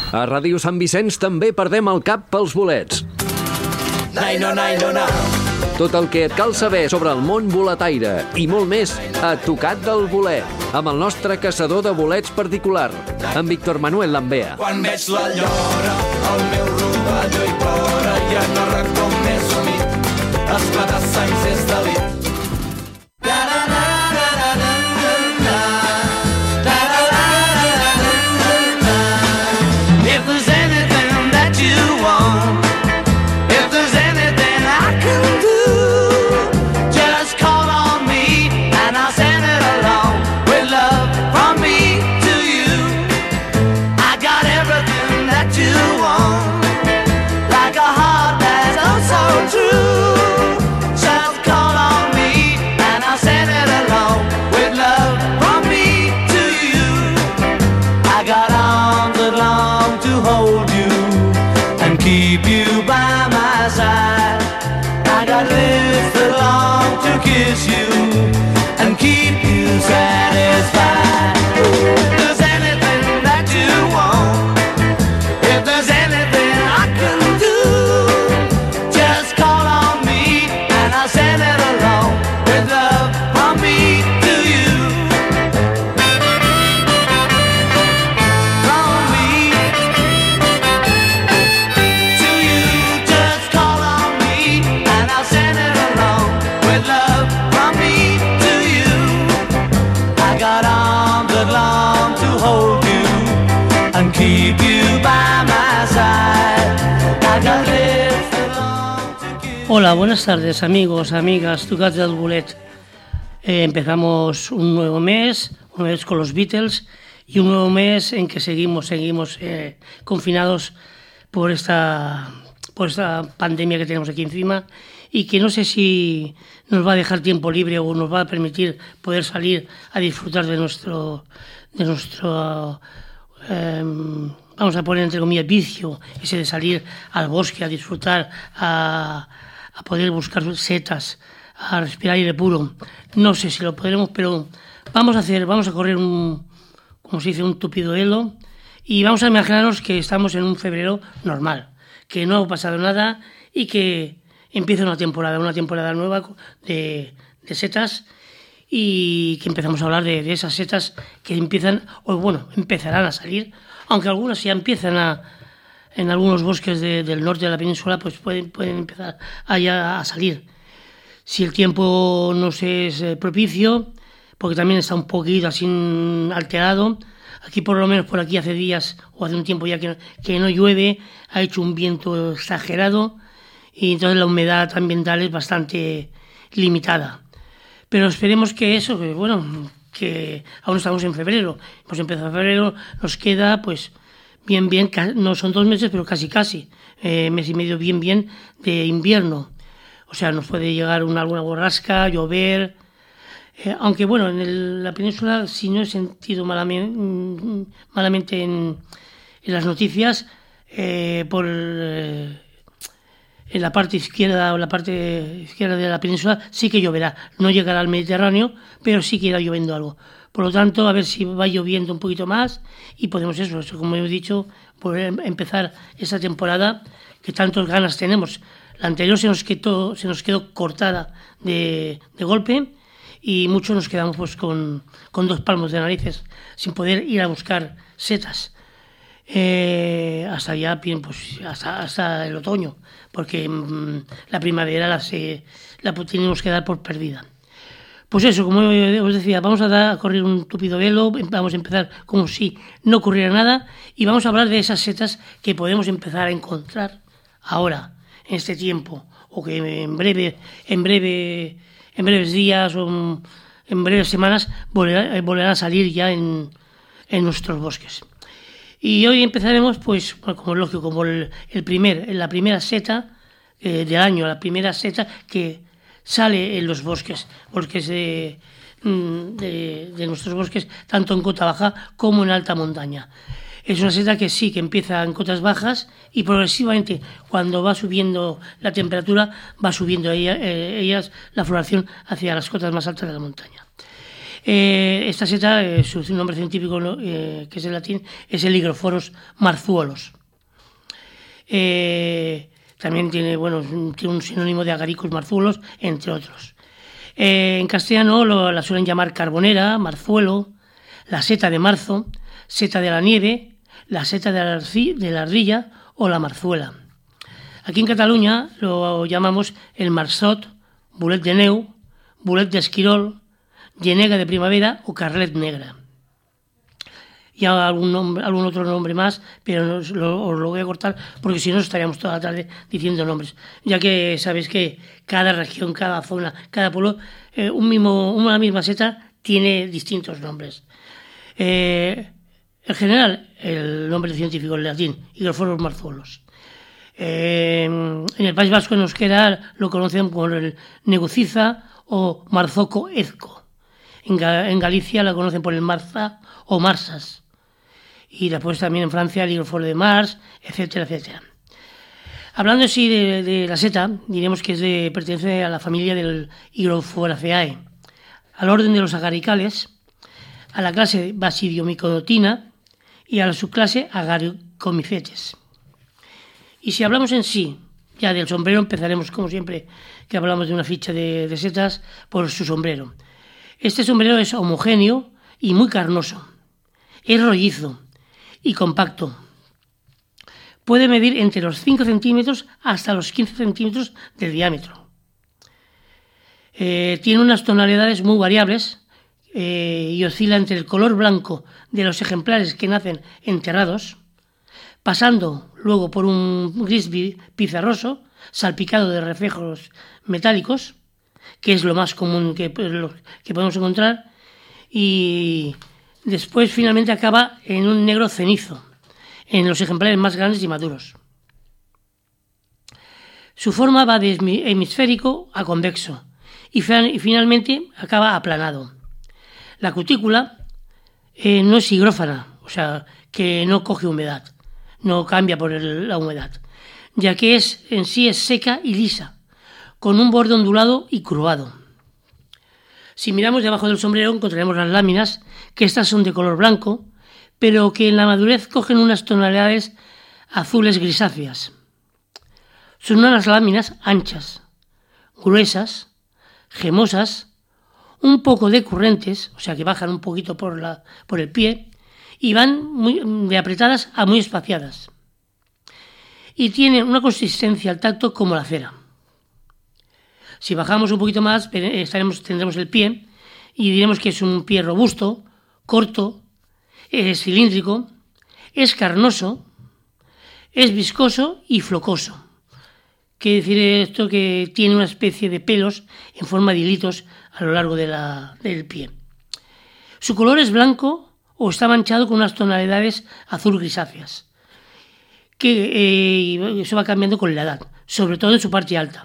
A Ràdio Sant Vicenç també perdem el cap pels bolets. Naino, naino, na. Tot el que et cal saber sobre el món boletaire i molt més a Tocat del Bolet, amb el nostre caçador de bolets particular, en Víctor Manuel Lambea. Quan veig la llora, el meu rovelló hi plora i en el racó més humit, esclata sangs és delit. If there's anything that you want, if there's anything I can do, just call on me and I'll send it along with love from me to you. I got everything that you want, like a heart that's oh so true. Just call on me and I'll send it along with love from me to you. I got arms that long to hold you and keep you by my side. I got lips that long to kiss you and keep you satisfied. If there's anything that you want, if there's anything I can do, just call on me and I'll send it along with love from me to you. From me to you, just call on me and I'll send it along with love from me to you. I got arms that long to hold you and keep you by my side. I got lips that long to kiss. Hola, buenas tardes amigos, amigas, Tocats del Bolet. Empezamos un nuevo mes con los Beatles y un nuevo mes en que seguimos confinados por esta pandemia que tenemos aquí encima y que no sé si nos va a dejar tiempo libre o nos va a permitir poder salir a disfrutar de nuestro vamos a poner entre comillas vicio, ese de salir al bosque a disfrutar, a poder buscar setas, a respirar aire puro. No sé si lo podremos, pero vamos a correr como se dice, un tupido velo y vamos a imaginarnos que estamos en un febrero normal, que no ha pasado nada y que empieza una temporada nueva de setas y que empezamos a hablar de esas setas que empezarán a salir, aunque algunas ya empiezan en algunos bosques del norte de la península, pues pueden empezar a salir. Si el tiempo nos es propicio, porque también está un poquito así alterado, aquí por lo menos por aquí hace días o hace un tiempo ya que no llueve, ha hecho un viento exagerado y entonces la humedad ambiental es bastante limitada. Pero esperemos que aún estamos en febrero, hemos empezado febrero, nos queda pues bien, no son 2 meses, pero casi, mes y medio bien de invierno. O sea, nos puede llegar alguna borrasca, llover, aunque bueno, en la península, si no he sentido malamente en las noticias, en la parte izquierda o la parte izquierda de la península sí que lloverá. No llegará al Mediterráneo, pero sí que irá lloviendo algo. Por lo tanto, a ver si va lloviendo un poquito más y podemos eso como he dicho, poder empezar esa temporada que tantas ganas tenemos. La anterior se nos quedó cortada de golpe y muchos nos quedamos pues con 2 palmos de narices sin poder ir a buscar setas. Hasta ya pues hasta el otoño, porque la primavera la tenemos que dar por perdida. Pues eso, como os decía, vamos a correr un tupido velo, vamos a empezar como si no ocurriera nada y vamos a hablar de esas setas que podemos empezar a encontrar ahora, en este tiempo, o que en breves días o en breves semanas volverán a salir ya en nuestros bosques. Y hoy empezaremos, pues, como es lógico, como la primera seta del año, la primera seta que sale en los bosques de nuestros bosques, tanto en cota baja como en alta montaña. Es una seta que sí, que empieza en cotas bajas y progresivamente, cuando va subiendo la temperatura, va subiendo ellas la floración hacia las cotas más altas de la montaña. Esta seta, su nombre científico, que es en latín, es el Hygrophorus marzuolus. También tiene un sinónimo de Agaricus marzuolus, entre otros. En castellano la suelen llamar carbonera, marzuelo, la seta de marzo, seta de la nieve, la seta de la ardilla o la marzuela. Aquí en Cataluña lo llamamos el marsot, bulet de neu, bulet d'esquirol, llenega de primavera o carlet negra. Y algún otro nombre más, pero os lo voy a cortar porque si no estaríamos toda la tarde diciendo nombres, ya que sabéis que cada región, cada zona, cada pueblo, una misma seta tiene distintos nombres. En general, el nombre científico en latín, Hygrophorus marzuolus. En el País Vasco, en euskera, lo conocen por el neguciza o marzoco ezco. En Galicia la conocen por el marza o marsas. Y después también en Francia el Hygrophore de Mars, etcétera, etcétera. Hablando así de la seta, diremos que pertenece a la familia del Hygrophoraceae, al orden de los agaricales, a la clase Basidiomyconotina y a la subclase Agaricomycetes. Y si hablamos en sí ya del sombrero, empezaremos como siempre que hablamos de una ficha de setas por su sombrero. Este sombrero es homogéneo y muy carnoso, es rollizo y compacto. Puede medir entre los 5 centímetros hasta los 15 centímetros de diámetro. Tiene unas tonalidades muy variables y oscila entre el color blanco de los ejemplares que nacen enterrados, pasando luego por un gris pizarroso salpicado de reflejos metálicos, que es lo más común que podemos encontrar, y después finalmente acaba en un negro cenizo, en los ejemplares más grandes y maduros. Su forma va de hemisférico a convexo y finalmente acaba aplanado. La cutícula no es higrófana, o sea, que no coge humedad, no cambia por la humedad, ya que en sí es seca y lisa, con un borde ondulado y curvado. Si miramos debajo del sombrero encontraremos las láminas, que estas son de color blanco, pero que en la madurez cogen unas tonalidades azules grisáceas. Son unas láminas anchas, gruesas, gemosas, un poco decurrentes, o sea que bajan un poquito por el pie, y van de apretadas a muy espaciadas. Y tienen una consistencia al tacto como la cera. Si bajamos un poquito más, tendremos el pie y diremos que es un pie robusto, corto, es cilíndrico, es carnoso, es viscoso y flocoso. Quiere decir esto que tiene una especie de pelos en forma de hilitos a lo largo del pie. Su color es blanco o está manchado con unas tonalidades azul grisáceas, que eso va cambiando con la edad, sobre todo en su parte alta.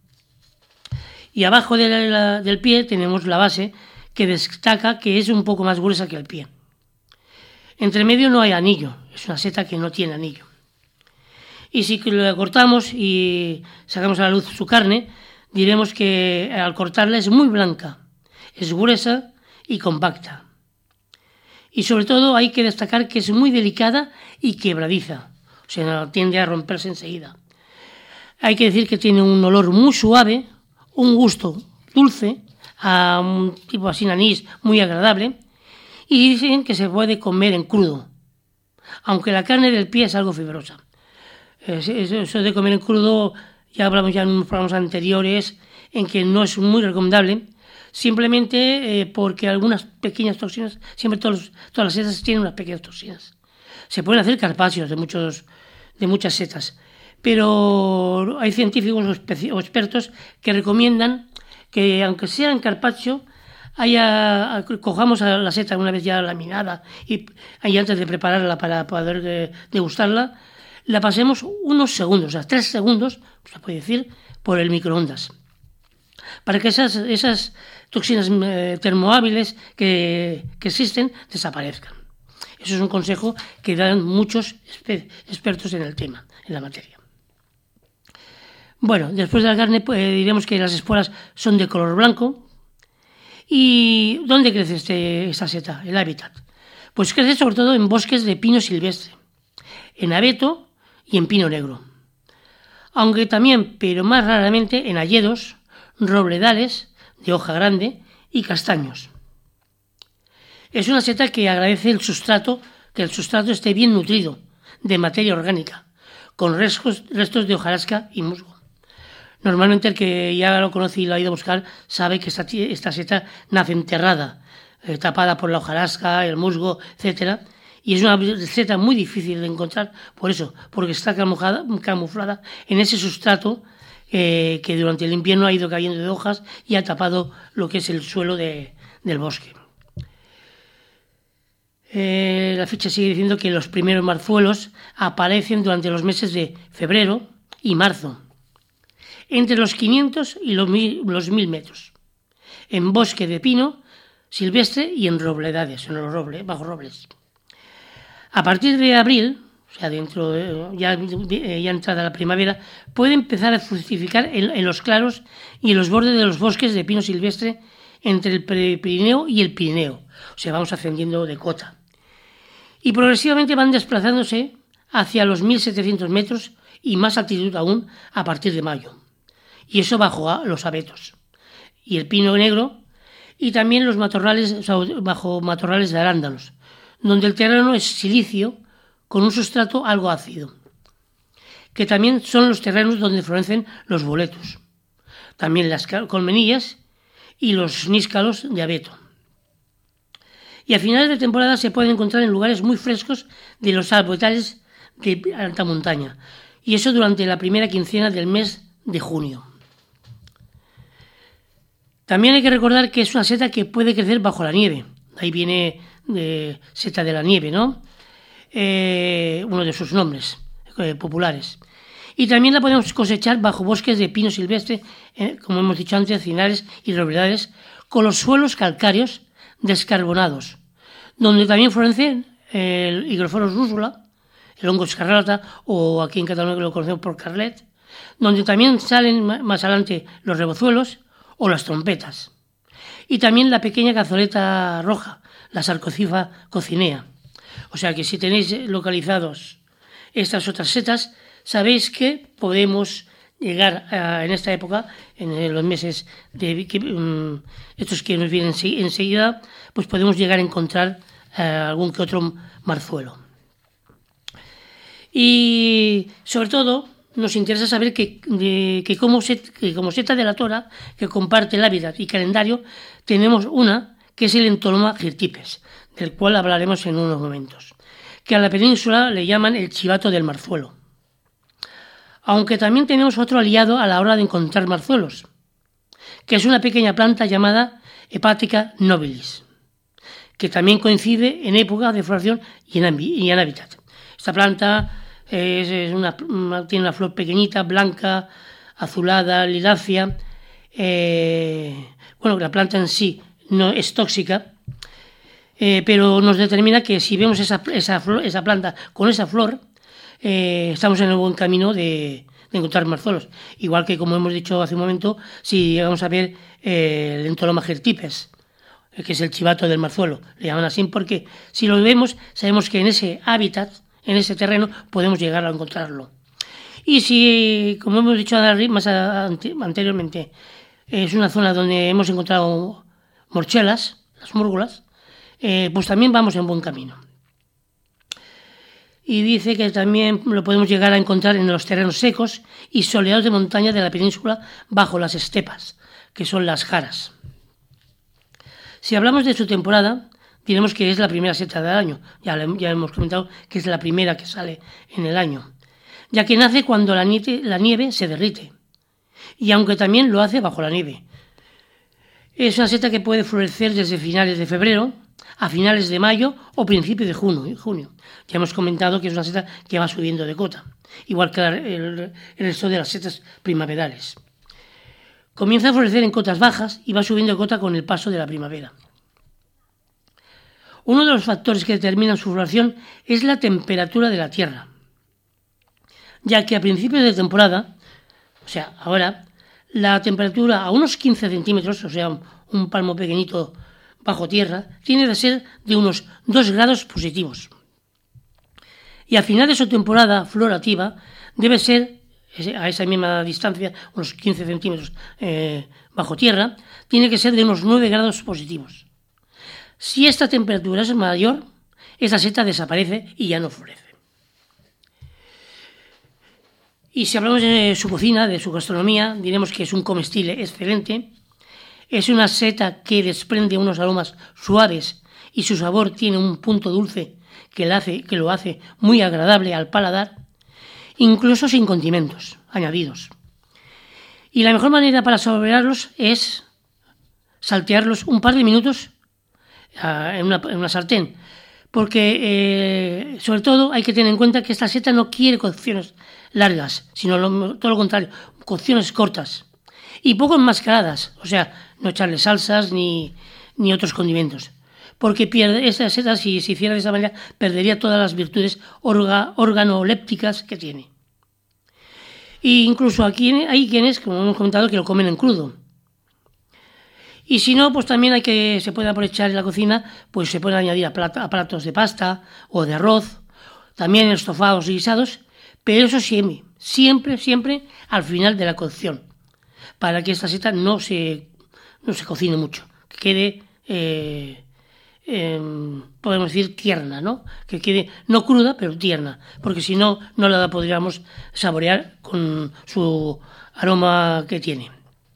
Y abajo del pie tenemos la base, que destaca que es un poco más gruesa que el pie. Entre medio no hay anillo, es una seta que no tiene anillo. Y si la cortamos y sacamos a la luz su carne, diremos que al cortarla es muy blanca, es gruesa y compacta. Y sobre todo hay que destacar que es muy delicada y quebradiza, o sea, tiende a romperse enseguida. Hay que decir que tiene un olor muy suave, un gusto dulce, a un tipo así anís muy agradable, y dicen que se puede comer en crudo, aunque la carne del pie es algo fibrosa. Eso de comer en crudo ya hablamos ya en unos programas anteriores en que no es muy recomendable, simplemente porque algunas pequeñas toxinas, siempre todas las setas tienen unas pequeñas toxinas. Se pueden hacer carpaccios de muchas setas, pero hay científicos o expertos que recomiendan que aunque sea en carpaccio, cojamos a la seta una vez ya laminada y antes de prepararla para poder degustarla, la pasemos unos segundos, o sea, 3 segundos, se puede decir, por el microondas, para que esas toxinas termohábiles que existen desaparezcan. Eso es un consejo que dan muchos expertos en el tema, en la materia. Bueno, después de la carne diremos que las esporas son de color blanco ¿Y dónde crece esta seta, el hábitat? Pues crece sobre todo en bosques de pino silvestre, en abeto y en pino negro. Aunque también, pero más raramente, en hayedos, robledales de hoja grande y castaños. Es una seta que agradece que el sustrato esté bien nutrido de materia orgánica, con restos de hojarasca y musgo. Normalmente el que ya lo conoce y lo ha ido a buscar sabe que esta seta nace enterrada, tapada por la hojarasca, el musgo, etc. Y es una seta muy difícil de encontrar, por eso, porque está camuflada en ese sustrato que durante el invierno ha ido cayendo de hojas y ha tapado lo que es el suelo del bosque. La ficha sigue diciendo que los primeros marzuelos aparecen durante los meses de febrero y marzo, entre los 500 y los 1000 metros, en bosque de pino silvestre y en robledades, bajo robles. A partir de abril, o sea, ya entrada la primavera, puede empezar a fructificar en los claros y en los bordes de los bosques de pino silvestre entre el Prepirineo y el Pirineo. O sea, vamos ascendiendo de cota. Y progresivamente van desplazándose hacia los 1700 metros y más altitud aún a partir de mayo. Y eso bajo los abetos y el pino negro y también los matorrales, o sea, bajo matorrales de arándanos, donde el terreno es silicio con un sustrato algo ácido, que también son los terrenos donde florecen los boletus, también las colmenillas y los níscalos de abeto. Y a finales de temporada se pueden encontrar en lugares muy frescos de los arbotales de alta montaña, y eso durante la primera quincena del mes de junio. También hay que recordar que es una seta que puede crecer bajo la nieve. Ahí viene seta de la nieve, ¿no? Uno de sus nombres populares. Y también la podemos cosechar bajo bosques de pino silvestre, como hemos dicho antes, encinares y robledales, con los suelos calcáreos descarbonados, donde también florecen el Hygrophorus rúsula, el hongo escarlata, o aquí en Cataluña lo conocemos por carlet, donde también salen más adelante los rebozuelos o las trompetas. Y también la pequeña cazoleta roja, la Sarcophylla coccinea. O sea que si tenéis localizados estas otras setas, sabéis que podemos llegar en esta época, en los meses estos que nos vienen enseguida, pues podemos llegar a encontrar algún que otro marzuelo. Y sobre todo nos interesa saber que como seta de la tora, que comparte el hábitat y calendario, tenemos una que es el Entoloma hirtipes, del cual hablaremos en unos momentos, que a la península le llaman el chivato del marzuelo. Aunque también tenemos otro aliado a la hora de encontrar marzuelos, que es una pequeña planta llamada Hepatica nobilis, que también coincide en época de floración y en hábitat. Esta planta tiene una flor pequeñita, blanca, azulada, lilácea. La planta en sí no es tóxica, pero nos determina que si vemos esa planta con esa flor, estamos en el buen camino de encontrar marzuelos. Igual que, como hemos dicho hace un momento, si llegamos a ver el Entoloma hirtipes, que es el chivato del marzuelo, le llaman así porque si lo vemos, sabemos que en ese hábitat, en ese terreno, podemos llegar a encontrarlo. Y si, como hemos dicho más anteriormente, es una zona donde hemos encontrado morchelas, las múrgulas, pues también vamos en buen camino. Y dice que también lo podemos llegar a encontrar en los terrenos secos y soleados de montaña de la península bajo las estepas, que son las jaras. Si hablamos de su temporada, diremos que es la primera seta del año. Ya hemos comentado que es la primera que sale en el año, ya que nace cuando la nieve se derrite, y aunque también lo hace bajo la nieve. Es una seta que puede florecer desde finales de febrero a finales de mayo o principios de junio. Ya hemos comentado que es una seta que va subiendo de cota, igual que el resto de las setas primaverales. Comienza a florecer en cotas bajas y va subiendo de cota con el paso de la primavera. Uno de los factores que determinan su floración es la temperatura de la tierra, ya que a principios de temporada, o sea, ahora, la temperatura a unos 15 centímetros, o sea, un palmo pequeñito bajo tierra, tiene que ser de unos 2 grados positivos. Y al final de su temporada florativa debe ser, a esa misma distancia, unos 15 centímetros bajo tierra, tiene que ser de unos 9 grados positivos. Si esta temperatura es mayor, esta seta desaparece y ya no florece. Y si hablamos de su cocina, de su gastronomía, diremos que es un comestible excelente. Es una seta que desprende unos aromas suaves y su sabor tiene un punto dulce que lo hace muy agradable al paladar, incluso sin condimentos añadidos. Y la mejor manera para saborearlos es saltearlos un par de minutos en una sartén, porque sobre todo hay que tener en cuenta que esta seta no quiere cocciones largas, sino todo lo contrario, cocciones cortas y poco enmascaradas, o sea, no echarle salsas ni otros condimentos, porque esta seta, si se hiciera de esa manera, perdería todas las virtudes organolépticas que tiene. E incluso aquí hay quienes, como hemos comentado, que lo comen en crudo. Y si no, pues también se puede aprovechar en la cocina, pues se puede añadir a platos de pasta o de arroz, también estofados y guisados, pero eso siempre al final de la cocción, para que esta seta no se cocine mucho, que quede, podemos decir, tierna, ¿no? Que quede no cruda, pero tierna, porque si no, no la podríamos saborear con su aroma que tiene.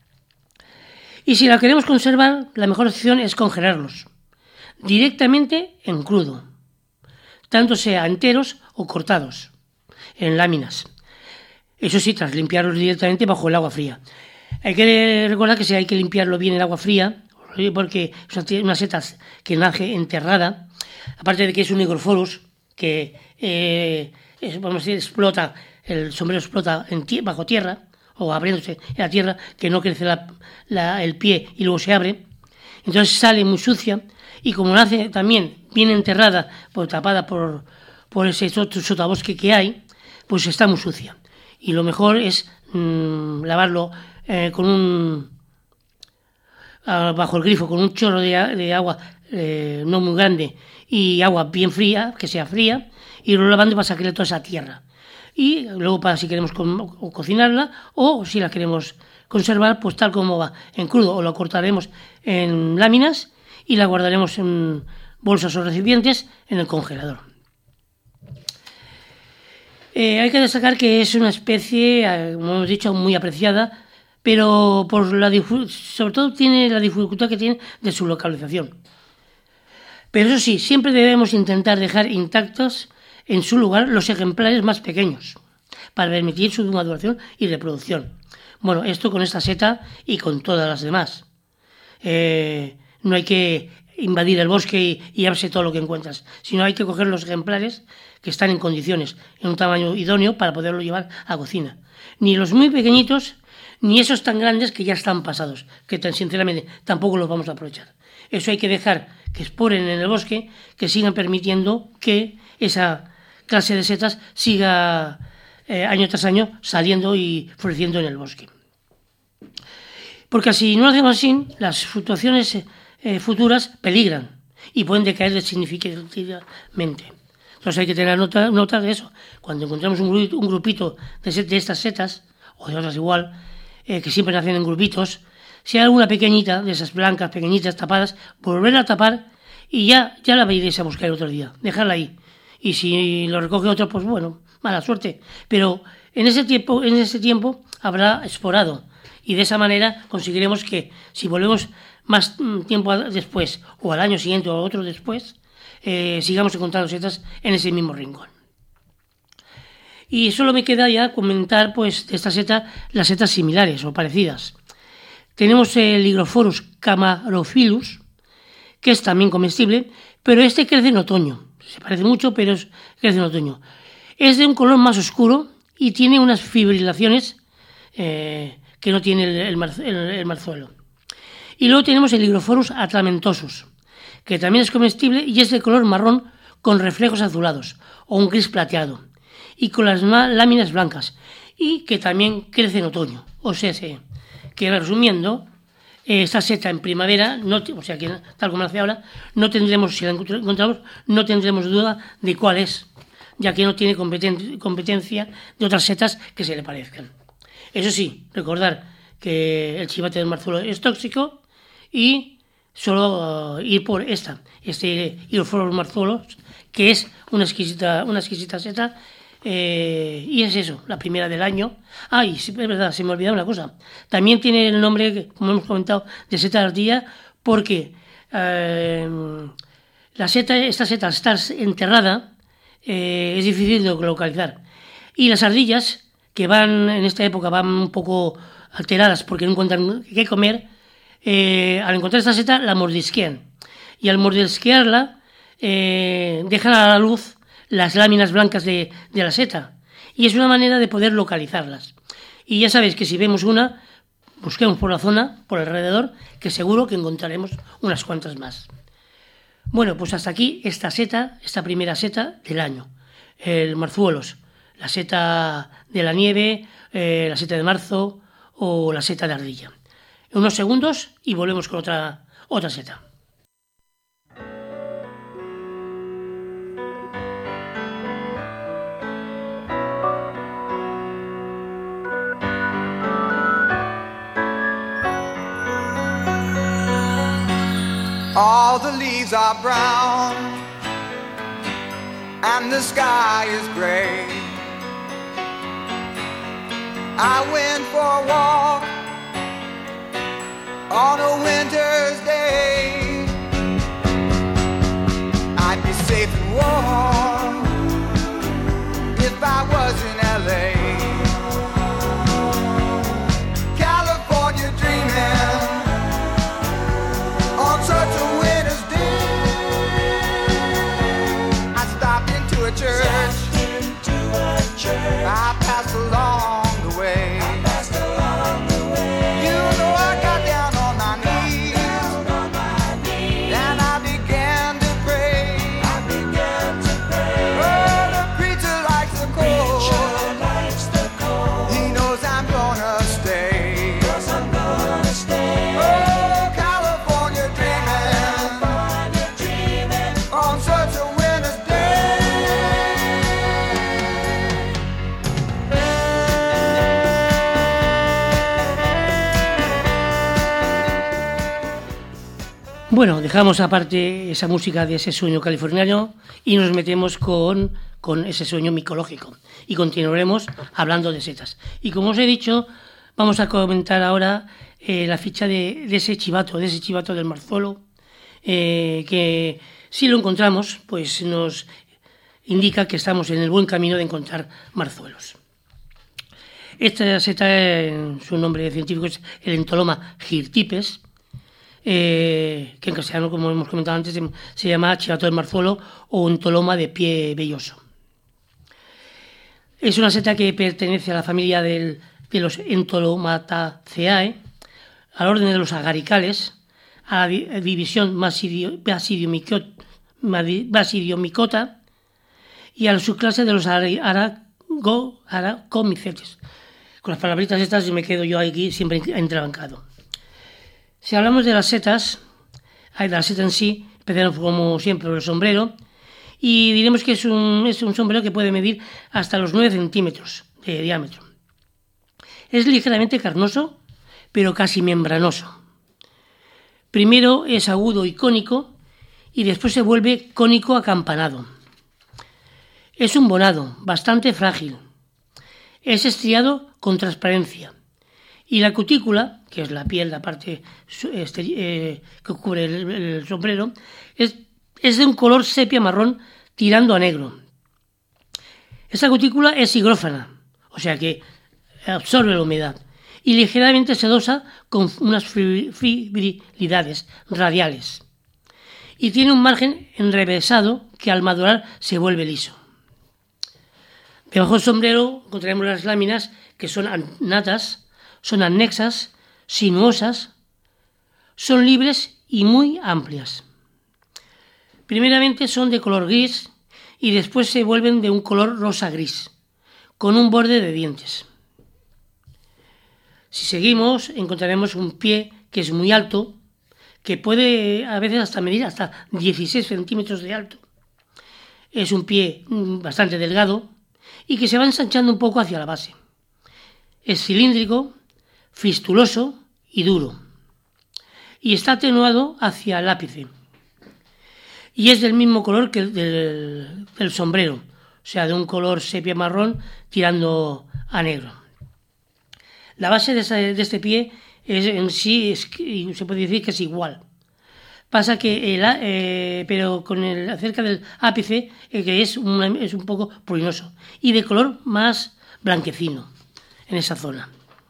Y si la queremos conservar, la mejor opción es congelarlos directamente en crudo, tanto sea enteros o cortados en láminas. Eso sí, tras limpiarlos directamente bajo el agua fría. Hay que recordar que hay que limpiarlo bien en agua fría, porque es una seta que nace enterrada, aparte de que es un Hygrophorus que vamos a decir, el sombrero explota bajo tierra, o abriéndose en la tierra, que no crece el pie y luego se abre, entonces sale muy sucia, y como nace también bien enterrada, tapada por ese sotobosque que hay, pues está muy sucia. Y lo mejor es lavarlo bajo el grifo, con un chorro de agua no muy grande y agua bien fría, que sea fría, y lo lavando para sacarle toda esa tierra. Y luego para si queremos cocinarla o si la queremos conservar, pues tal como va, en crudo, o la cortaremos en láminas y la guardaremos en bolsas o recipientes en el congelador. Hay que destacar que es una especie, como hemos dicho, muy apreciada, pero sobre todo tiene la dificultad que tiene de su localización. Pero eso sí, siempre debemos intentar dejar intactos en su lugar los ejemplares más pequeños, para permitir su maduración y reproducción. Bueno, esto con esta seta y con todas las demás. No hay que invadir el bosque y llevarse todo lo que encuentras, sino hay que coger los ejemplares que están en condiciones, en un tamaño idóneo para poderlo llevar a cocina. Ni los muy pequeñitos, ni esos tan grandes que ya están pasados, que sinceramente tampoco los vamos a aprovechar. Eso hay que dejar que esporen en el bosque, que sigan permitiendo que esa clase de setas siga año tras año saliendo y floreciendo en el bosque. Porque si no lo hacemos así, las fluctuaciones futuras peligran y pueden decaer significativamente. Entonces hay que tener nota de eso. Cuando encontramos un grupito de estas setas, o de otras igual, que siempre nacen en grupitos, si hay alguna pequeñita, de esas blancas, pequeñitas, tapadas, volverla a tapar y ya la iréis a buscar otro día, dejarla ahí. Y si lo recoge otro, pues bueno, mala suerte. Pero en ese tiempo habrá esporado. Y de esa manera conseguiremos que si volvemos más tiempo después, o al año siguiente o otro después, sigamos encontrando setas en ese mismo rincón. Y solo me queda ya comentar pues de esta seta las setas similares o parecidas. Tenemos el Hygrophorus camarophyllus, que es también comestible, pero este crece en otoño. Se parece mucho, pero crece en otoño. Es de un color más oscuro y tiene unas fibrilaciones que no tiene el marzuelo. Y luego tenemos el Hygrophorus atramentosus, que también es comestible y es de color marrón con reflejos azulados o un gris plateado y con las láminas blancas y que también crece en otoño. O sea, que resumiendo, esta seta en primavera, o sea, que tal como la hace ahora, no tendremos, si la encontramos, no tendremos duda de cuál es, ya que no tiene competencia de otras setas que se le parezcan. Eso sí, recordar que el chivato del marzuelo es tóxico y solo ir por este Hydrophorus marzuolus, que es una exquisita seta. Y es eso, la primera del año. Y sí, es verdad, se me olvidaba una cosa. También tiene el nombre, como hemos comentado, de seta de ardilla, porque esta seta, al estar enterrada, es difícil de localizar. Y las ardillas, que en esta época van un poco alteradas porque no encuentran qué comer, al encontrar esta seta la mordisquean. Y al mordisquearla, dejan a la luz las láminas blancas de la seta, y es una manera de poder localizarlas. Y ya sabéis que si vemos una, busquemos por la zona, por alrededor, que seguro que encontraremos unas cuantas más. Bueno, pues hasta aquí esta primera seta del año, el marzuelos, la seta de la nieve, la seta de marzo o la seta de ardilla. En unos segundos y volvemos con otra seta. All the leaves are brown and the sky is gray. I went for a walk on a winter's day. I'd be safe and warm if I was in LA. California dreaming on such a winter's day. I stopped into a church. I passed along the way. You know I got down on my knees and I began to pray. Oh, the preacher likes the cold. He knows I'm gonna stay. Oh, California dreaming on such a winter's day. Bueno, dejamos aparte esa música de ese sueño californiano y nos metemos con ese sueño micológico y continuaremos hablando de setas. Y como os he dicho, vamos a comentar ahora la ficha de ese chivato del marzuelo, que si lo encontramos, pues nos indica que estamos en el buen camino de encontrar marzuelos. Esta seta, su nombre científico es el Entoloma hirtipes, que en castellano, como hemos comentado antes, se llama chivato del marzuelo o entoloma de pie velloso. Es una seta que pertenece a la familia de los Entolomataceae, al orden de los agaricales, a la división Basidiomycota y a la subclase de los Aracomicetes. Con las palabritas estas me quedo yo aquí siempre entrebancado. Si hablamos de las setas, de la seta en sí, empezaremos como siempre por el sombrero y diremos que es un sombrero que puede medir hasta los 9 centímetros de diámetro. Es ligeramente carnoso, pero casi membranoso. Primero es agudo y cónico y después se vuelve cónico acampanado. Es un bonado, bastante frágil. Es estriado con transparencia. Y la cutícula, que es la piel, la parte que cubre el sombrero, es de un color sepia marrón tirando a negro. Esta cutícula es higrófana, o sea que absorbe la humedad, y ligeramente sedosa con unas fibrilidades radiales. Y tiene un margen enrevesado que al madurar se vuelve liso. Debajo del sombrero encontraremos las láminas que son annatas, son anexas, sinuosas, son libres y muy amplias. Primeramente son de color gris y después se vuelven de un color rosa-gris, con un borde de dientes. Si seguimos, encontraremos un pie que es muy alto, que puede a veces hasta medir hasta 16 centímetros de alto. Es un pie bastante delgado y que se va ensanchando un poco hacia la base. Es cilíndrico, fistuloso y duro. Y está atenuado hacia el ápice. Y es del mismo color que el del sombrero, o sea, de un color sepia marrón tirando a negro. La base de este pie en sí se puede decir que es igual. Pasa que pero acerca del ápice, que es un poco prurinoso y de color más blanquecino en esa zona.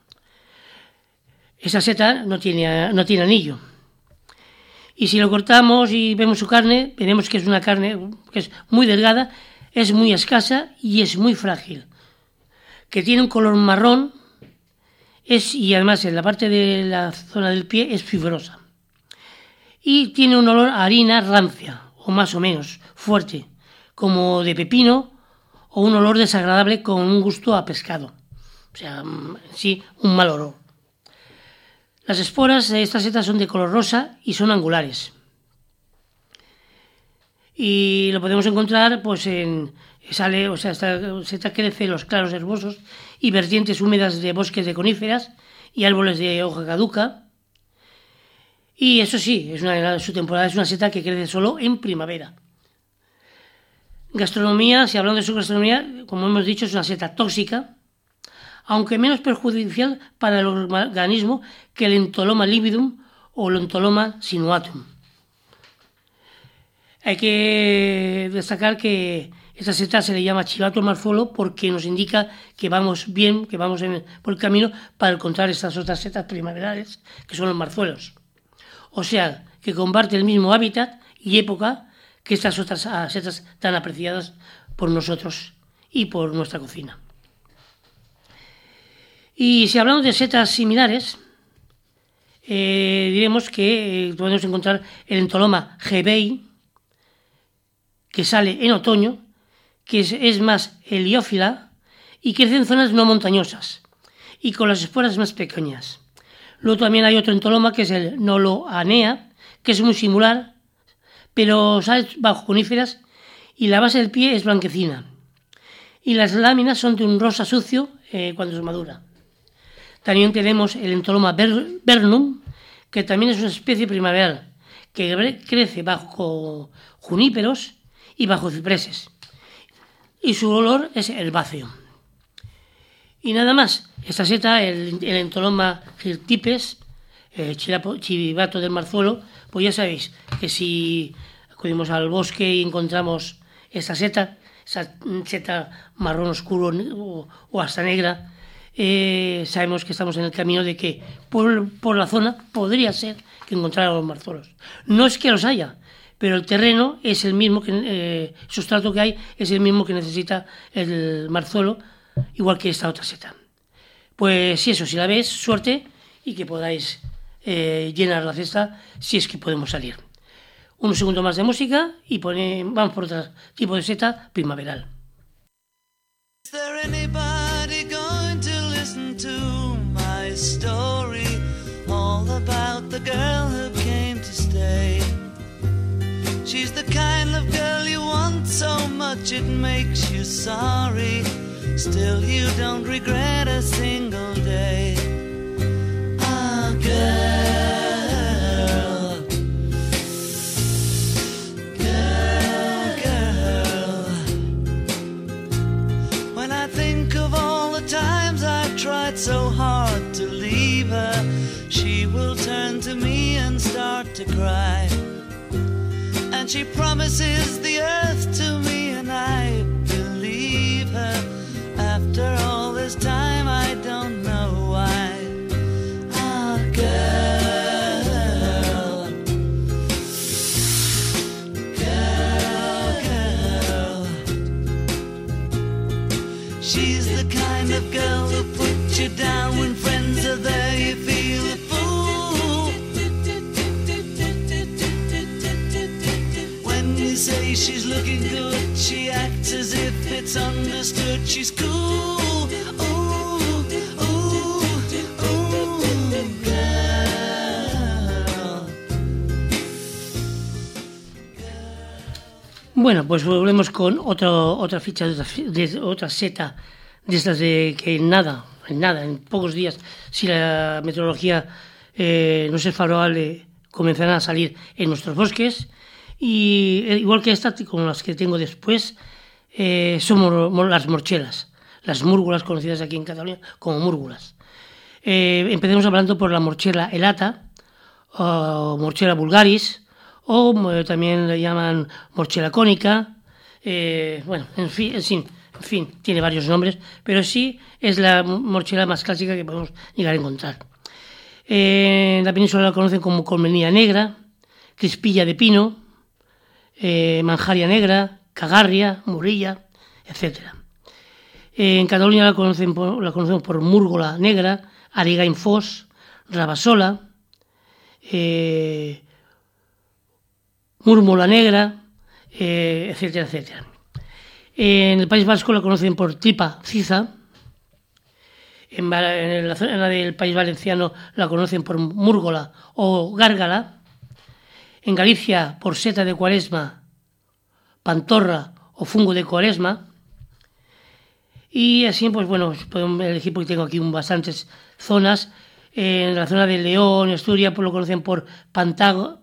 Esa seta no tiene anillo. Y si lo cortamos y vemos su carne, veremos que es una carne que es muy delgada, es muy escasa y es muy frágil. Que tiene un color marrón y además en la parte de la zona del pie es fibrosa. Y tiene un olor a harina rancia, o más o menos fuerte, como de pepino, o un olor desagradable con un gusto a pescado. O sea, sí, un mal olor. Las esporas de esta seta son de color rosa y son angulares. Y lo podemos encontrar pues esta seta crece en los claros herbosos y vertientes húmedas de bosques de coníferas y árboles de hoja caduca. Y eso sí, su temporada es una seta que crece solo en primavera. Gastronomía, si hablamos de su gastronomía, como hemos dicho, es una seta tóxica, aunque menos perjudicial para el organismo que el Entoloma lividum o el Entoloma sinuatum. Hay que destacar que esta seta se le llama chivato al marzuelo porque nos indica que vamos bien, que vamos por el camino para encontrar estas otras setas primaverales, que son los marzuelos. O sea, que comparte el mismo hábitat y época que estas otras setas tan apreciadas por nosotros y por nuestra cocina. Y si hablamos de setas similares, diremos que podemos encontrar el Entoloma gebei, que sale en otoño, que es más heliófila y crece en zonas no montañosas y con las esporas más pequeñas. Luego también hay otro entoloma que es el noloanea, que es muy similar, pero sale bajo coníferas y la base del pie es blanquecina. Y las láminas son de un rosa sucio cuando se madura. También tenemos el Entoloma vernum, que también es una especie primaveral, que crece bajo juníperos y bajo cipreses. Y su olor es herbáceo. Y nada más, esta seta, el Entoloma girtipes, chivato del marzuelo, pues ya sabéis que si acudimos al bosque y encontramos esta seta marrón oscuro o hasta negra, sabemos que estamos en el camino de que por la zona podría ser que encontráramos marzuelos. No es que los haya, pero el terreno es el mismo, el sustrato que hay es el mismo que necesita el marzuelo, igual que esta otra seta. Pues si la ves, suerte y que podáis llenar la cesta si es que podemos salir. Unos segundos más de música y vamos por otro tipo de seta primaveral. Is there anybody going to listen to my story? All about the girl who came to stay. She's the kind of girl you want so much it makes you sorry. Still you don't regret a single day. Ah, girl, girl, girl. When I think of all the times I've tried so hard to leave her, she will turn to me and start to cry. And she promises the earth to me and I believe her. After all this time I don't know why. Ah, girl, girl, girl. She's the kind of girl who puts you down when friends are there. You feel a fool when you say she's looking good. She acts as if it's understood. She's cool. Ooh, ooh, ooh, girl. Bueno, pues volvemos con otra ficha de otra seta de estas de que en pocos días, si la meteorología no es favorable, comenzarán a salir en nuestros bosques. Y igual que esta, con las que tengo después, son las morchelas, las múrgulas, conocidas aquí en Cataluña como múrgulas. Empecemos hablando por la morchela elata, o morchela vulgaris, o también le llaman morchela cónica. Bueno, en fin, tiene varios nombres, pero sí es la morchela más clásica que podemos llegar a encontrar. En la península la conocen como colmenilla negra, crispilla de pino, manjaria negra, cagarria, murilla, etc. En Cataluña la conocemos por múrgola negra, arigain fos, rabassola, múrmola negra, etcétera, etcétera. En el País Vasco la conocen por tripa ciza. En la zona del País Valenciano la conocen por múrgola o gárgala. En Galicia por seta de cuaresma, pantorra o fungo de cuaresma. Y así, pues bueno, podemos elegir porque tengo aquí bastantes zonas. En la zona de León, Asturias, pues lo conocen por pantagaño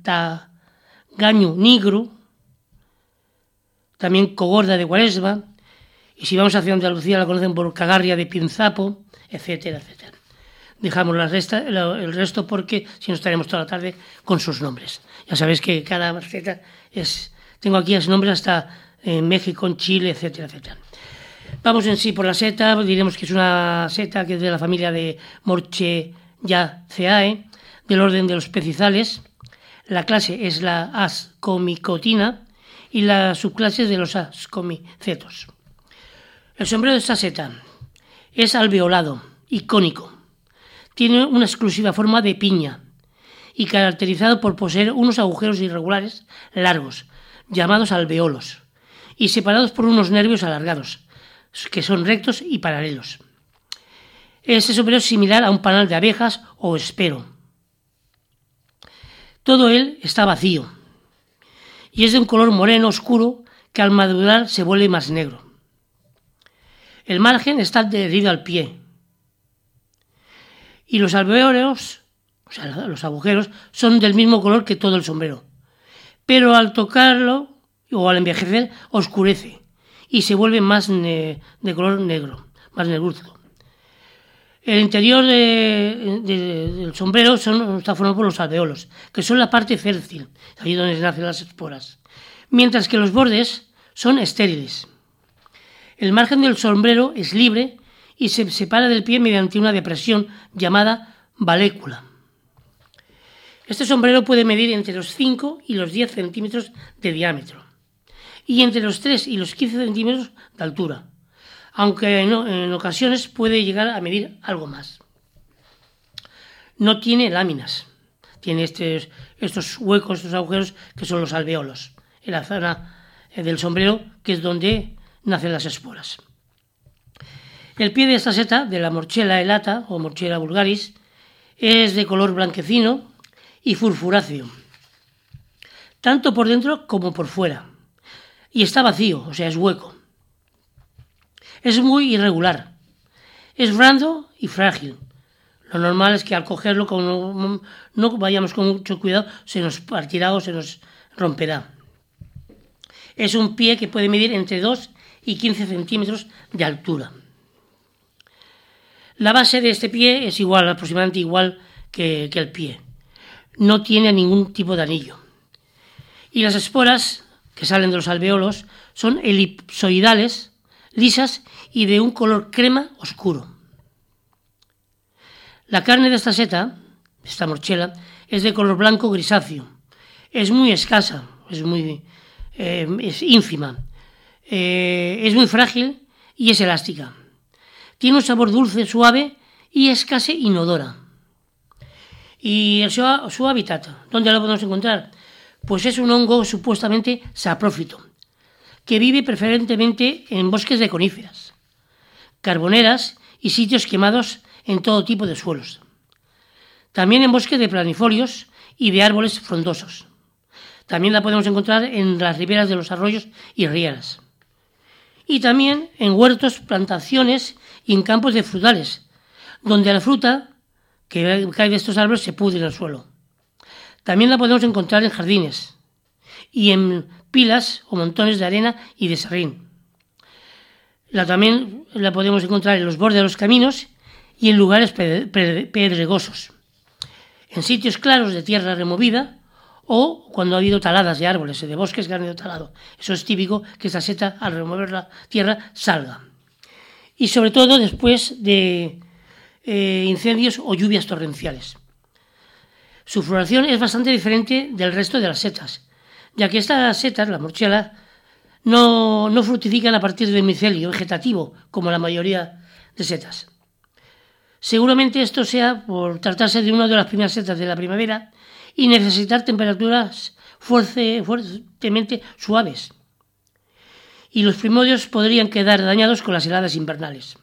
nigro, también cogorda de cuaresma, y si vamos hacia Andalucía la conocen por cagarria de pinzapo, etcétera, etcétera. Dejamos el resto porque si no estaremos toda la tarde con sus nombres. Ya sabéis que cada seta tengo aquí los nombres hasta en México, en Chile, etcétera, etcétera. Vamos en sí por la seta, diremos que es una seta que es de la familia de Morchellaceae, del orden de los pecizales. La clase es la Ascomicotina y la subclase es de los Ascomicetos. El sombrero de esta seta es alveolado y cónico. Tiene una exclusiva forma de piña y caracterizado por poseer unos agujeros irregulares largos, llamados alveolos, y separados por unos nervios alargados, que son rectos y paralelos. Este sombrero es similar a un panal de abejas o espero. Todo él está vacío y es de un color moreno oscuro que al madurar se vuelve más negro. El margen está adherido al pie y los alveolos, o sea, los agujeros, son del mismo color que todo el sombrero, pero al tocarlo o al envejecer oscurece y se vuelve más de color negro, más negruzco. El interior del sombrero está formado por los alveolos, que son la parte fértil, ahí donde nacen las esporas, mientras que los bordes son estériles. El margen del sombrero es libre y se separa del pie mediante una depresión llamada valécula. Este sombrero puede medir entre los 5 y los 10 centímetros de diámetro y entre los 3 y los 15 centímetros de altura, aunque en ocasiones puede llegar a medir algo más. No tiene láminas, tiene estos huecos, estos agujeros que son los alveolos, en la zona del sombrero, que es donde nacen las esporas. El pie de esta seta, de la morchela elata o morchela vulgaris, es de color blanquecino y furfuráceo, tanto por dentro como por fuera, y está vacío, o sea, es hueco. Es muy irregular, es blando y frágil. Lo normal es que al cogerlo, como no vayamos con mucho cuidado, se nos partirá o se nos romperá. Es un pie que puede medir entre 2 y 15 centímetros de altura. La base de este pie es aproximadamente igual que el pie. No tiene ningún tipo de anillo. Y las esporas que salen de los alveolos son elipsoidales, lisas y de un color crema oscuro. La carne de esta seta, esta morchela, es de color blanco grisáceo. Es muy escasa, es ínfima, es muy frágil y es elástica. Tiene un sabor dulce, suave y es casi inodora. ¿Y su hábitat? ¿Dónde lo podemos encontrar? Pues es un hongo supuestamente saprófito, que vive preferentemente en bosques de coníferas, carboneras y sitios quemados en todo tipo de suelos. También en bosques de planifolios y de árboles frondosos. También la podemos encontrar en las riberas de los arroyos y rieras. Y también en huertos, plantaciones y en campos de frutales, donde la fruta que cae de estos árboles se pudre en el suelo. También la podemos encontrar en jardines y en pilas o montones de arena y de serrín. También la podemos encontrar en los bordes de los caminos y en lugares pedregosos, en sitios claros de tierra removida o cuando ha habido taladas de árboles, de bosques que han ido talado. Eso es típico, que esta seta, al remover la tierra, salga. Y sobre todo después de incendios o lluvias torrenciales. Su floración es bastante diferente del resto de las setas, ya que estas setas, la morchela, no fructifican a partir del micelio vegetativo, como la mayoría de setas. Seguramente esto sea por tratarse de una de las primeras setas de la primavera y necesitar temperaturas fuertemente suaves. Y los primodios podrían quedar dañados con las heladas invernales.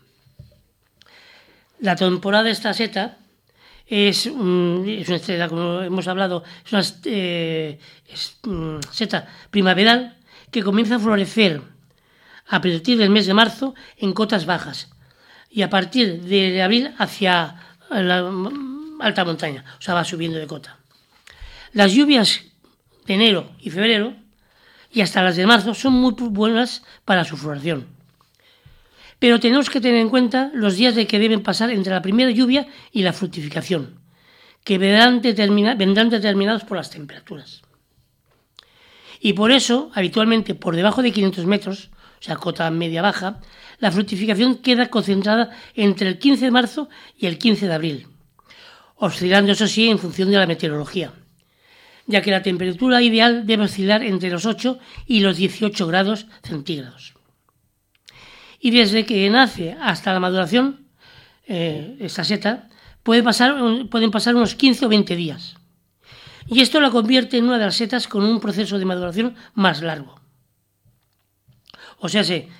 La temporada de esta seta es una seta, como hemos hablado, es una seta primaveral que comienza a florecer a partir del mes de marzo en cotas bajas y a partir de abril hacia la alta montaña, o sea, va subiendo de cota. Las lluvias de enero y febrero y hasta las de marzo son muy buenas para su floración. Pero tenemos que tener en cuenta los días de que deben pasar entre la primera lluvia y la fructificación, que vendrán determinados por las temperaturas. Y por eso, habitualmente por debajo de 500 metros, o sea, cota media-baja, la fructificación queda concentrada entre el 15 de marzo y el 15 de abril, oscilando eso sí en función de la meteorología, ya que la temperatura ideal debe oscilar entre los 8 y los 18 grados centígrados. Y desde que nace hasta la maduración, esta seta, pueden pasar unos 15 o 20 días. Y esto la convierte en una de las setas con un proceso de maduración más largo. O sea, esta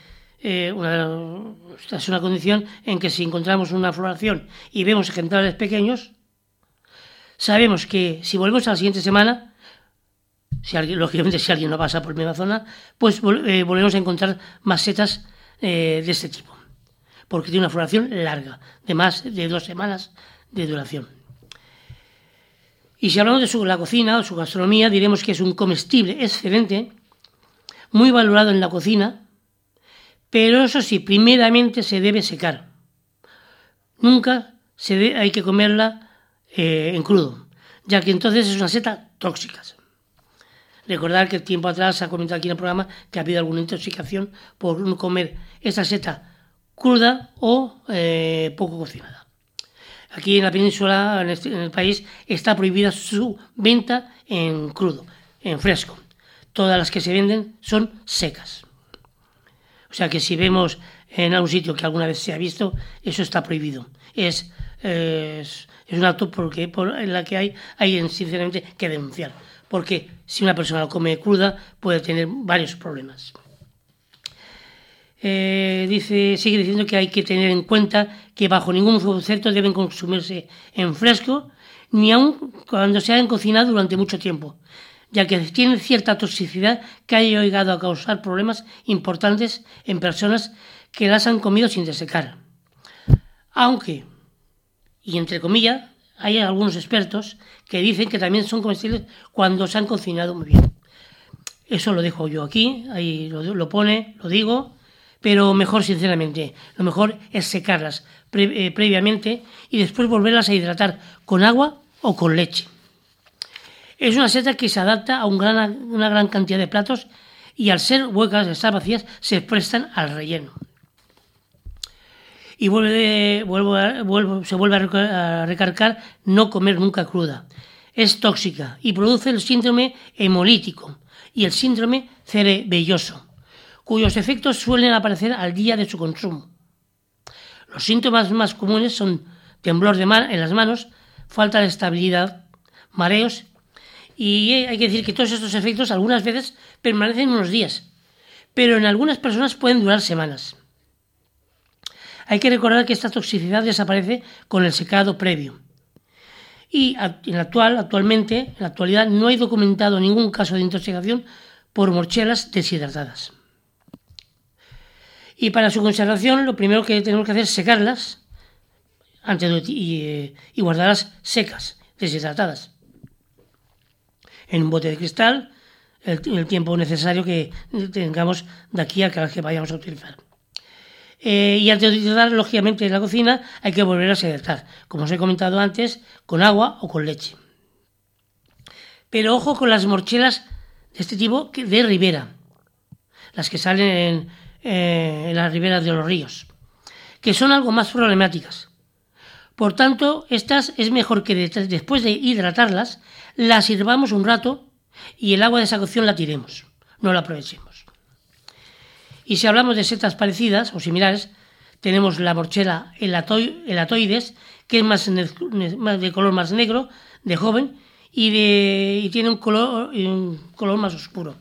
es una condición en que si encontramos una floración y vemos ejemplares pequeños, sabemos que si volvemos a la siguiente semana, lógicamente si alguien no pasa por la misma zona, pues volvemos a encontrar más setas de este tipo, porque tiene una floración larga, de más de 2 semanas de duración. Y si hablamos de la cocina o su gastronomía, diremos que es un comestible excelente, muy valorado en la cocina, pero eso sí, primeramente se debe secar. Nunca hay que comerla en crudo, ya que entonces es una seta tóxica. Recordar que tiempo atrás se ha comentado aquí en el programa que ha habido alguna intoxicación por no comer esta seta cruda o poco cocinada. Aquí en la península, en el país, está prohibida su venta en crudo, en fresco. Todas las que se venden son secas. O sea que si vemos en algún sitio que alguna vez se ha visto, eso está prohibido. Es un acto en la que hay sinceramente que denunciar. Porque si una persona lo come cruda puede tener varios problemas. Sigue diciendo que hay que tener en cuenta que bajo ningún concepto deben consumirse en fresco, ni aun cuando se hayan cocinado durante mucho tiempo, ya que tienen cierta toxicidad que ha llegado a causar problemas importantes en personas que las han comido sin desecar. Aunque, y entre comillas, hay algunos expertos que dicen que también son comestibles cuando se han cocinado muy bien. Eso lo dejo yo aquí, ahí lo pone, lo digo, pero mejor, sinceramente, lo mejor es secarlas previamente y después volverlas a hidratar con agua o con leche. Es una seta que se adapta a una gran cantidad de platos y al ser huecas, estar vacías, se prestan al relleno. Y se vuelve a recargar no comer nunca cruda. Es tóxica y produce el síndrome hemolítico y el síndrome cerebelloso, cuyos efectos suelen aparecer al día de su consumo. Los síntomas más comunes son temblor en las manos, falta de estabilidad, mareos, y hay que decir que todos estos efectos algunas veces permanecen unos días, pero en algunas personas pueden durar semanas. Hay que recordar que esta toxicidad desaparece con el secado previo. Y en la actualidad no hay documentado ningún caso de intoxicación por morchelas deshidratadas. Y para su conservación, lo primero que tenemos que hacer es secarlas y guardarlas secas, deshidratadas, en un bote de cristal, el tiempo necesario que tengamos de aquí a que vayamos a utilizar. Y antes de utilizar, lógicamente, en la cocina hay que volver a secar, como os he comentado antes, con agua o con leche. Pero ojo con las morchelas de este tipo de ribera, las que salen en las riberas de los ríos, que son algo más problemáticas. Por tanto, estas es mejor que después de hidratarlas, las sirvamos un rato y el agua de esa cocción la tiremos, no la aprovechemos. Y si hablamos de setas parecidas o similares, tenemos la morchela elatoides, que es más de color más negro, de joven, y tiene un color más oscuro.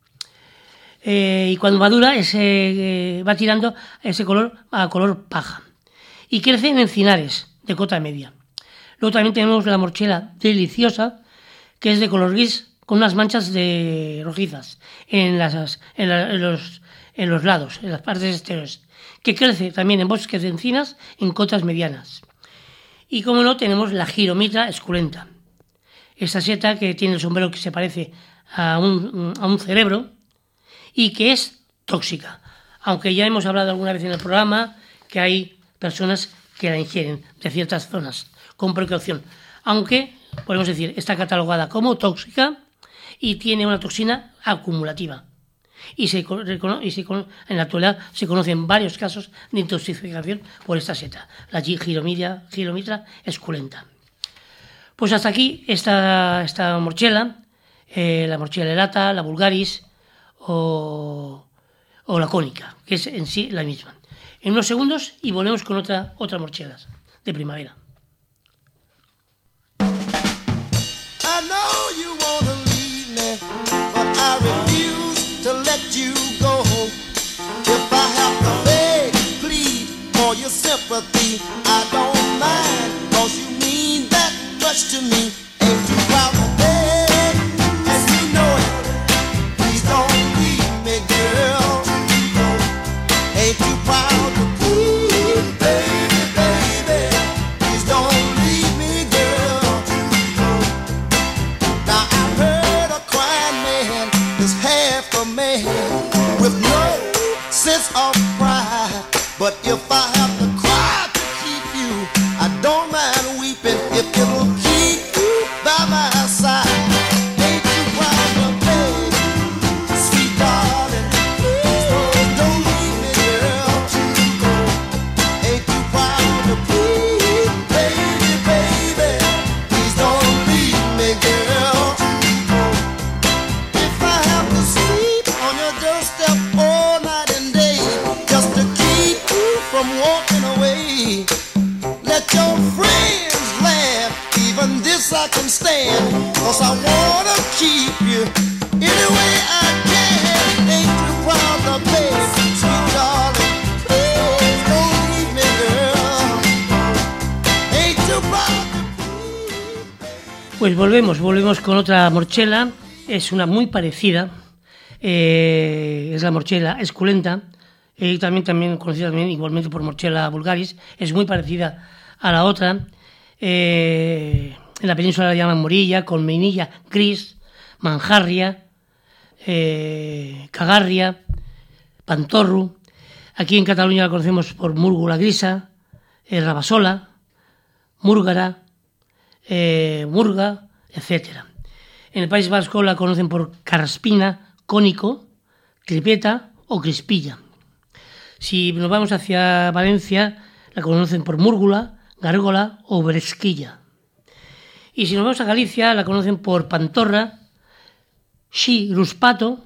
Y cuando madura va tirando ese color a color paja. Y crece en encinares de cota media. Luego también tenemos la morchela deliciosa, que es de color gris, con unas manchas rojizas en los lados, en las partes exteriores, que crece también en bosques de encinas en cotas medianas. Y como no, tenemos la Gyromitra esculenta, esta seta que tiene el sombrero que se parece a un cerebro y que es tóxica, aunque ya hemos hablado alguna vez en el programa que hay personas que la ingieren de ciertas zonas con precaución, aunque podemos decir está catalogada como tóxica y tiene una toxina acumulativa. Y en la actualidad se conocen varios casos de intoxicación por esta seta, la Gyromitra esculenta. Pues hasta aquí esta morchela, la morchela elata, la vulgaris o la cónica, que es en sí la misma. En unos segundos y volvemos con otra morchela de primavera. I know you wanna leave me, but I refuse to let you go. If I have to beg, plead for your sympathy, I don't mind, 'cause you mean that much to me. Ain't you proud to beg, and you know it. Please don't leave me, girl. Ain't you proud to plead, baby, baby? Please don't leave me, girl. Now I've heard a crying man is half a man with no sense of pride. But if I have to cry to keep you, I don't mind weeping if it'll keep you by my side. Ain't you proud to beg, sweet darling? Please don't leave me, girl. Ain't you proud to plead, baby, baby? Please don't leave me, girl. If I have to sleep on your doorstep all night and day, just to keep you from walking away, let your friends laugh, even this I can stand, 'cause I wanna keep you any way I can. Ain't you proud to beg, sweet darling? Please don't leave me, girl. Ain't you proud to please? Pues volvemos con otra morchela, es una muy parecida, es la morchela esculenta, también conocida igualmente por morchela vulgaris, es muy parecida a la otra. En la península la llaman morilla, colmenilla, gris, manjarria, cagarria, pantorru. Aquí en Cataluña la conocemos por múrgula grisa, rabasola, múrgara, murga, etc. En el País Vasco la conocen por carraspina, cónico, cripeta o crispilla. Si nos vamos hacia Valencia, la conocen por múrgula, gárgola o bresquilla. Y si nos vamos a Galicia, la conocen por pantorra, gruspato,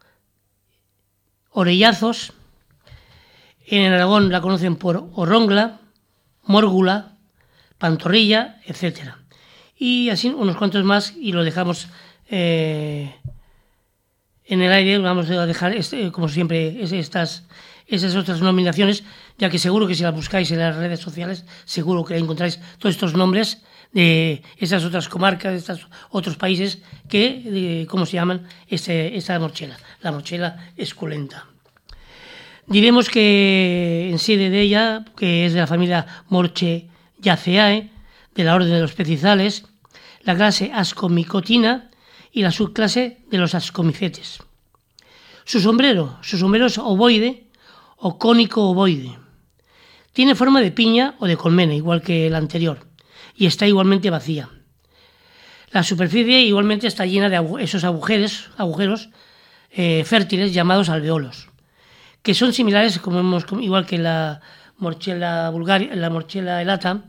orellazos. En Aragón la conocen por orrongla, mórgula, pantorrilla, etc. Y así unos cuantos más y lo dejamos en el aire. Vamos a dejar, como siempre, esas otras nominaciones, ya que seguro que si las buscáis en las redes sociales, seguro que encontráis todos estos nombres de esas otras comarcas, de estos otros países que, ¿cómo se llaman? Esta morchela, la morchela esculenta. Diremos que en sede de ella, que es de la familia Morchellaceae, de la orden de los pecizales, la clase Ascomicotina y la subclase de los ascomicetes. Su sombrero es ovoide o cónico ovoide. Tiene forma de piña o de colmena, igual que el anterior, y está igualmente vacía. La superficie igualmente está llena de esos agujeros fértiles llamados alveolos, que son similares, igual que la morchela vulgaria, la morchela elata,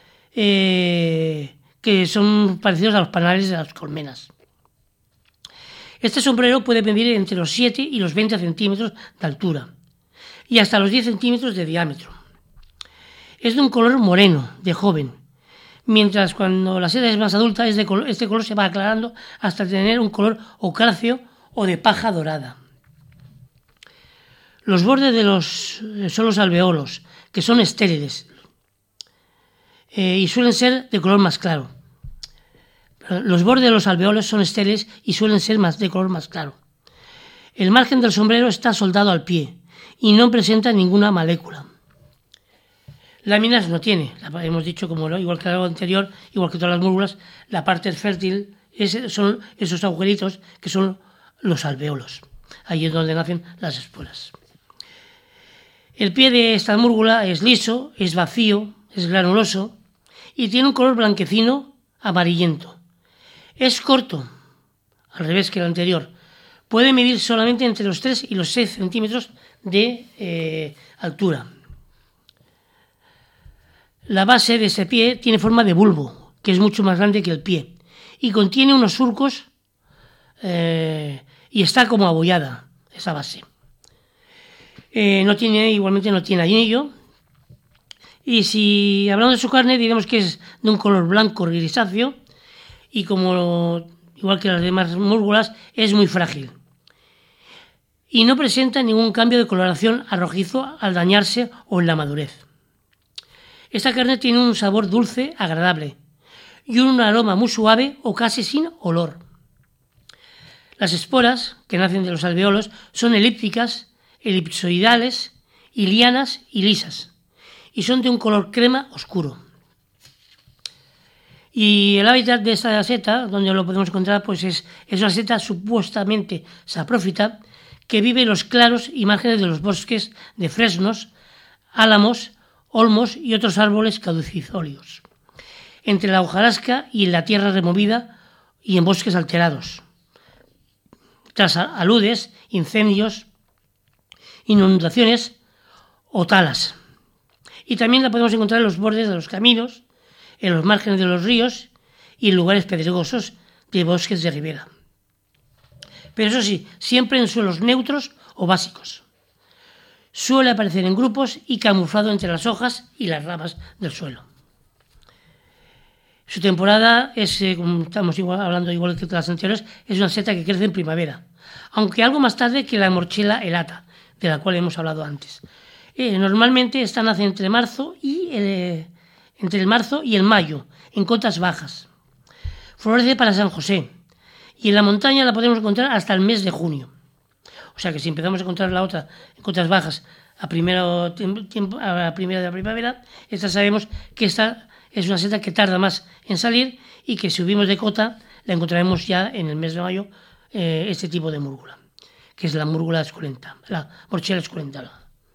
que son parecidos a los panales de las colmenas. Este sombrero puede medir entre los 7 y los 20 centímetros de altura y hasta los 10 centímetros de diámetro. Es de un color moreno, de joven, mientras cuando la seda es más adulta este color se va aclarando hasta tener un color ocráceo o de paja dorada. Los bordes son los alveolos, que son estériles y suelen ser de color más claro. Los bordes de los alveolos son estériles y suelen ser de color más claro. El margen del sombrero está soldado al pie y no presenta ninguna malécula. Láminas no tiene, hemos dicho, como igual que el anterior, igual que todas las múrgulas, la parte fértil son esos agujeritos que son los alveolos. Ahí es donde nacen las esporas. El pie de esta múrgula es liso, es vacío, es granuloso y tiene un color blanquecino amarillento. Es corto, al revés que el anterior. Puede medir solamente entre los 3 y los 6 centímetros de altura. La base de ese pie tiene forma de bulbo, que es mucho más grande que el pie, y contiene unos surcos y está como abollada esa base. Igualmente no tiene anillo. Y si hablando de su carne, diremos que es de un color blanco grisáceo y igual que las demás múrgulas, es muy frágil. Y no presenta ningún cambio de coloración a rojizo al dañarse o en la madurez. Esta carne tiene un sabor dulce, agradable, y un aroma muy suave o casi sin olor. Las esporas, que nacen de los alveolos, son elípticas, elipsoidales, y lianas y lisas, y son de un color crema oscuro. Y el hábitat de esta seta, donde lo podemos encontrar, pues es una seta supuestamente saprófita que vive en los claros y márgenes de los bosques de fresnos, álamos, olmos y otros árboles caducifolios, entre la hojarasca y en la tierra removida y en bosques alterados, tras aludes, incendios, inundaciones o talas. Y también la podemos encontrar en los bordes de los caminos, en los márgenes de los ríos y en lugares pedregosos de bosques de ribera. Pero eso sí, siempre en suelos neutros o básicos. Suele aparecer en grupos y camuflado entre las hojas y las ramas del suelo. Su temporada es, como estamos hablando igual que las anteriores, es una seta que crece en primavera, aunque algo más tarde que la morchela elata, de la cual hemos hablado antes. Normalmente esta nace entre el marzo y el mayo, en cotas bajas. Florece para San José y en la montaña la podemos encontrar hasta el mes de junio. O sea que si empezamos a encontrar la otra en cotas bajas a primera de la primavera, esta sabemos que esta es una seta que tarda más en salir y que si subimos de cota la encontraremos ya en el mes de mayo, este tipo de múrgula, que es la múrgula esculenta, la morchela esculenta.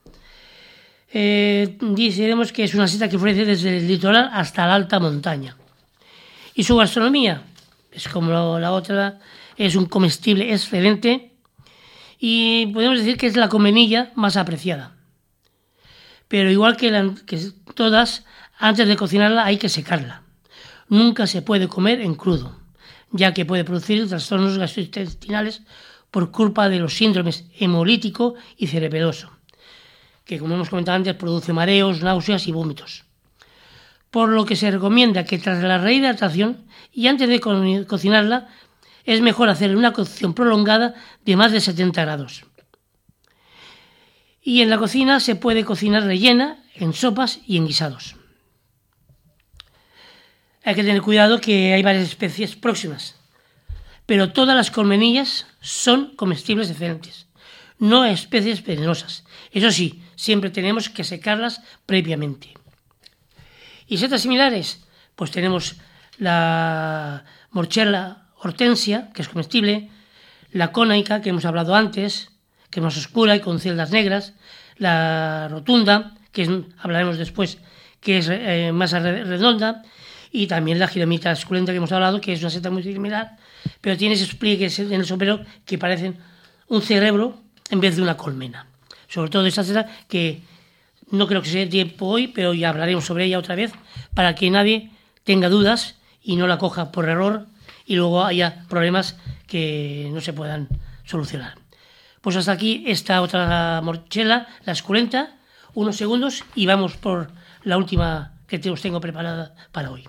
Diremos que es una seta que florece desde el litoral hasta la alta montaña. Y su gastronomía es como la otra, es un comestible excelente y podemos decir que es la comenilla más apreciada. Pero igual que todas, antes de cocinarla hay que secarla. Nunca se puede comer en crudo, ya que puede producir trastornos gastrointestinales por culpa de los síndromes hemolítico y cerebeloso, que como hemos comentado antes produce mareos, náuseas y vómitos. Por lo que se recomienda que tras la rehidratación y antes de cocinarla es mejor hacer una cocción prolongada de más de 70 grados. Y en la cocina se puede cocinar rellena en sopas y en guisados. hay que tener cuidado que hay varias especies próximas, pero todas las colmenillas son comestibles excelentes, no especies venenosas. Eso sí, siempre tenemos que secarlas previamente. ¿Y setas similares? Pues tenemos la Morchella hortensia, que es comestible, la cónica, que hemos hablado antes, que es más oscura y con celdas negras, la rotunda, que hablaremos después, que es más redonda, y también la Gyromita esculenta, que hemos hablado, que es una seta muy similar, pero tiene esos pliegues en el sombrero que parecen un cerebro en vez de una colmena. Sobre todo esta seta, que no creo que sea tiempo hoy, pero ya hablaremos sobre ella otra vez, para que nadie tenga dudas y no la coja por error y luego haya problemas que no se puedan solucionar. Pues hasta aquí esta otra morchela, la esculenta, unos segundos y vamos por la última que os tengo preparada para hoy.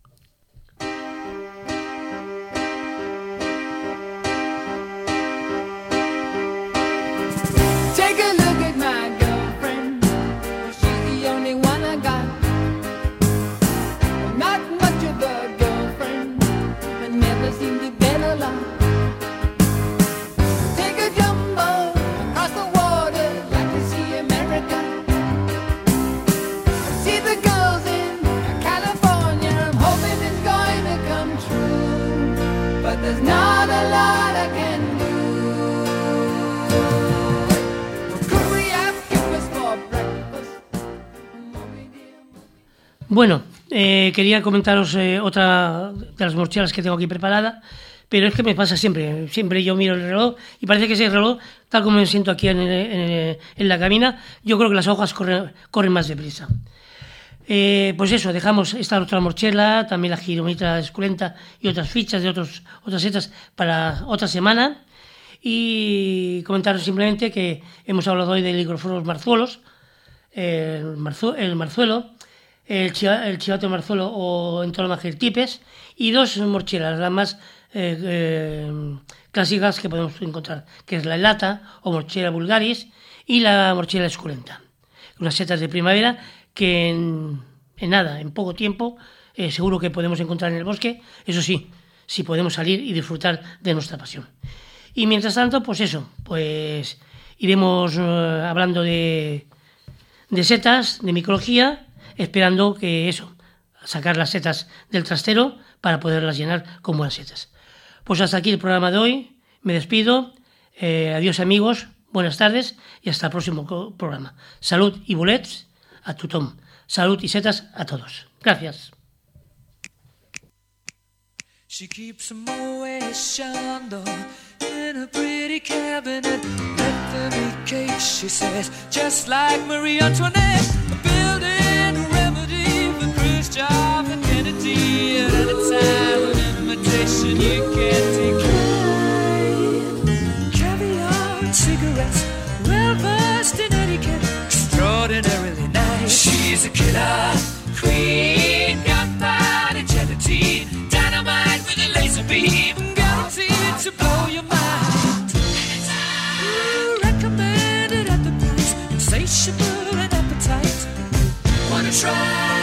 Bueno, quería comentaros otra de las morchelas que tengo aquí preparada, pero es que me pasa siempre yo miro el reloj y parece que ese reloj, tal como me siento aquí en la cabina, yo creo que las hojas corren más deprisa. Pues eso, dejamos esta otra morchela, también la Gyromita esculenta y otras fichas de otras setas para otra semana, y comentaros simplemente que hemos hablado hoy de Ligroforos marzuelos, el marzuelo, el chivato marzuelo o Entoloma girtipes, y dos morchelas, las más clásicas que podemos encontrar, que es la elata o Morchella vulgaris y la Morchella esculenta, unas setas de primavera que en poco tiempo seguro que podemos encontrar en el bosque, eso sí, si podemos salir y disfrutar de nuestra pasión. Y mientras tanto, pues iremos hablando de setas, de micología, esperando que sacar las setas del trastero para poderlas llenar con buenas setas. Pues hasta aquí el programa de hoy, me despido, adiós amigos, buenas tardes y hasta el próximo programa. Salud y bolets a tothom, salud y setas a todos. Gracias. She keeps a Moet Chandon in a pretty cabinet. Let them eat cake, she says, just like Marie Antoinette. A building remedy for Khrushchev and Kennedy. At any time, an invitation you can't decline. Caviar and cigarettes, well versed in etiquette, extraordinarily nice. She's a killer queen, gunpowder gelatine, dynamite with a laser beam, guaranteed to blow your mind. Recommended at the price, insatiable and appetite. Wanna try?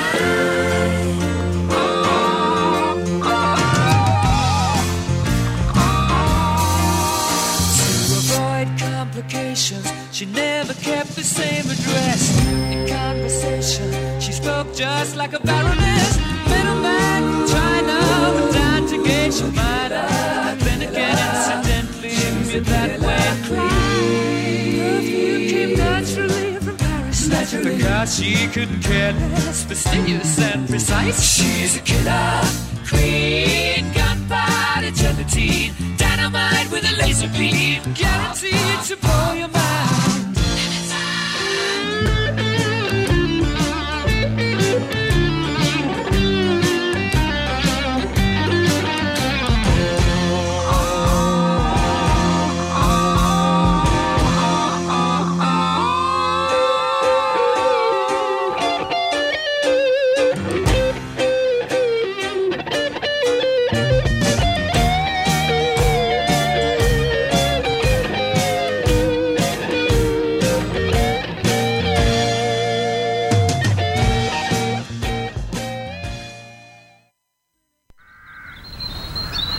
To avoid complications, she never kept the same address. In conversation, she spoke just like a baroness. Middleman from China went down to gauge your mind. Then again, incidentally, you're that way. Perfume came naturally from Paris. Because she couldn't care less, fastidious and precise. She's a killer queen, gunpowder gelatine, dynamite with a laser beam, guaranteed to blow your mind.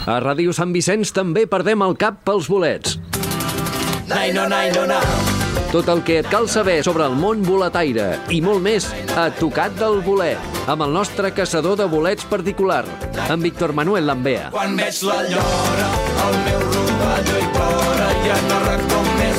A Ràdio Sant Vicenç també perdem el cap pels bolets. Naino, naino, na. Tot el que et cal saber sobre el món boletaire i molt més a Tocat del Bolet, amb el nostre caçador de bolets particular, en Víctor Manuel Lambea. Quan veig la llora, el meu rovelló hi plora, ja no reconec